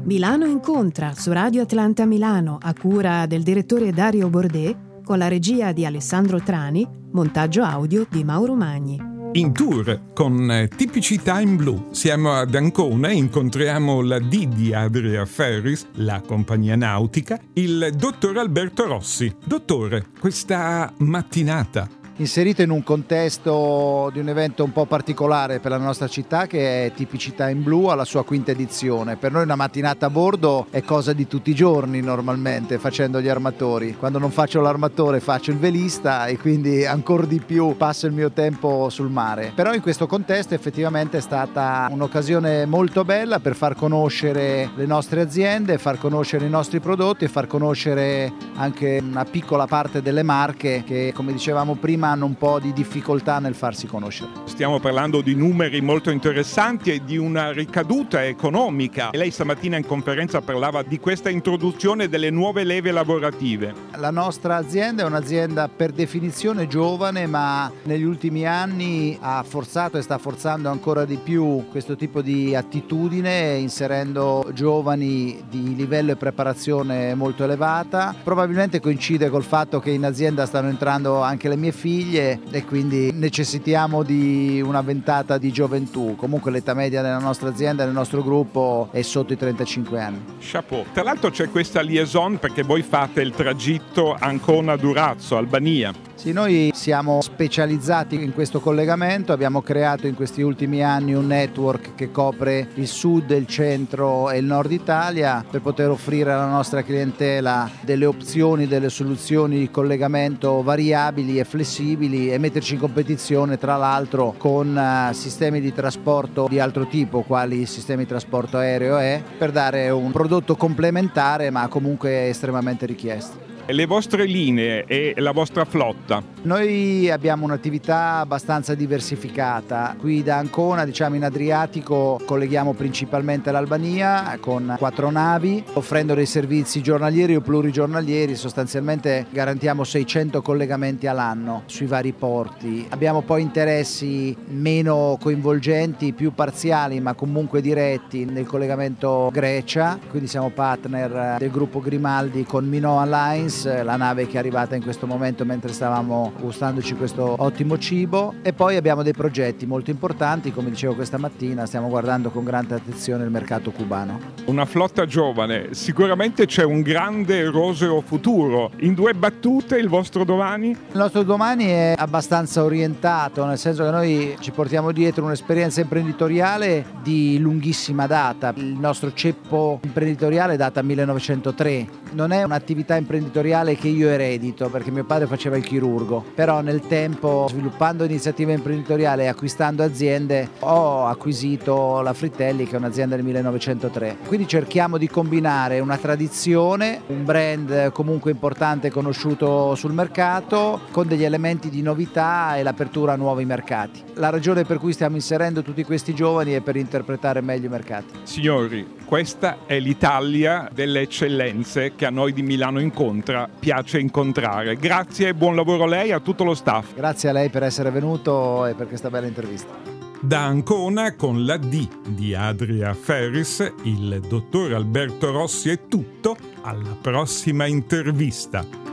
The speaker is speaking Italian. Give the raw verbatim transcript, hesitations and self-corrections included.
Milano Incontra su Radio Atlanta Milano, a cura del direttore Dario Bordé, con la regia di Alessandro Trani, montaggio audio di Mauro Magni. In tour con Tipicità in Blu. Siamo ad Ancona, incontriamo la D di Adria Ferris, la compagnia nautica, il dottor Alberto Rossi. Dottore, questa mattinata inserito in un contesto di un evento un po' particolare per la nostra città, che è Tipicità in Blu alla sua quinta edizione. Per noi una mattinata a bordo è cosa di tutti i giorni normalmente, facendo gli armatori. Quando non faccio l'armatore faccio il velista e quindi ancora di più passo il mio tempo sul mare. Però in questo contesto effettivamente è stata un'occasione molto bella per far conoscere le nostre aziende, far conoscere i nostri prodotti e far conoscere anche una piccola parte delle marche che, come dicevamo prima, hanno un po' di difficoltà nel farsi conoscere. Stiamo parlando di numeri molto interessanti e di una ricaduta economica. Lei stamattina in conferenza parlava di questa introduzione delle nuove leve lavorative. La nostra azienda è un'azienda per definizione giovane, ma negli ultimi anni ha forzato e sta forzando ancora di più questo tipo di attitudine, inserendo giovani di livello e preparazione molto elevata. Probabilmente coincide col fatto che in azienda stanno entrando anche le mie figlie e quindi necessitiamo di una ventata di gioventù. Comunque l'età media della nostra azienda, del nostro gruppo, è sotto i trentacinque anni. Chapeau. Tra l'altro c'è questa liaison perché voi fate il tragitto Ancona-Durazzo, Albania. Sì, noi siamo specializzati in questo collegamento, abbiamo creato in questi ultimi anni un network che copre il sud, il centro e il nord Italia per poter offrire alla nostra clientela delle opzioni, delle soluzioni di collegamento variabili e flessibili e metterci in competizione tra l'altro con uh, sistemi di trasporto di altro tipo, quali sistemi di trasporto aereo è, per dare un prodotto complementare ma comunque estremamente richiesto. Le vostre linee e la vostra flotta? Noi abbiamo un'attività abbastanza diversificata. Qui da Ancona, diciamo in Adriatico, colleghiamo principalmente l'Albania con quattro navi, offrendo dei servizi giornalieri o plurigiornalieri. Sostanzialmente garantiamo seicento collegamenti all'anno sui vari porti. Abbiamo poi interessi meno coinvolgenti, più parziali ma comunque diretti nel collegamento Grecia, quindi siamo partner del gruppo Grimaldi con Minoa Lines, la nave che è arrivata in questo momento mentre stavamo gustandoci questo ottimo cibo, e poi abbiamo dei progetti molto importanti. Come dicevo questa mattina, stiamo guardando con grande attenzione il mercato cubano. Una flotta giovane, sicuramente c'è un grande e roseo futuro. In due battute, il vostro domani? Il nostro domani è abbastanza orientato, nel senso che noi ci portiamo dietro un'esperienza imprenditoriale di lunghissima data. Il nostro ceppo imprenditoriale data millenovecentotre. Non è un'attività imprenditoriale che io eredito, perché mio padre faceva il chirurgo, però nel tempo, sviluppando iniziative imprenditoriali e acquistando aziende, ho acquisito la Fritelli, che è un'azienda del millenovecentotre. Quindi cerchiamo di combinare una tradizione, un brand comunque importante e conosciuto sul mercato, con degli elementi di novità e l'apertura a nuovi mercati. La ragione per cui stiamo inserendo tutti questi giovani è per interpretare meglio i mercati. Signori, questa è l'Italia delle eccellenze che a noi di Milano Incontra piace incontrare. Grazie e buon lavoro a lei e a tutto lo staff. Grazie a lei per essere venuto e per questa bella intervista. Da Ancona, con la D di Adria Ferris, il dottor Alberto Rossi è tutto. Alla prossima intervista.